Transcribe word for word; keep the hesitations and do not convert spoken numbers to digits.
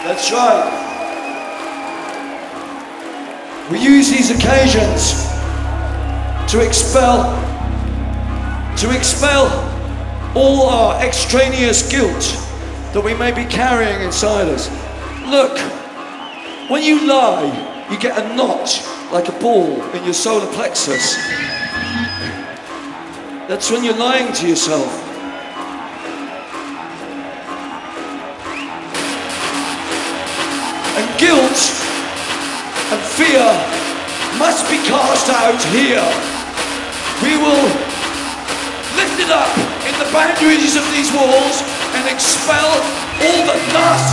That's right. We use these occasions to expel, to expel all our extraneous guilt that we may be carrying inside us. Look, when you lie, you get a notch like a ball in your solar plexus. That's when you're lying to yourself. And guilt and fear must be cast out here. We will lift it up in the boundaries of these walls and expel all the nasty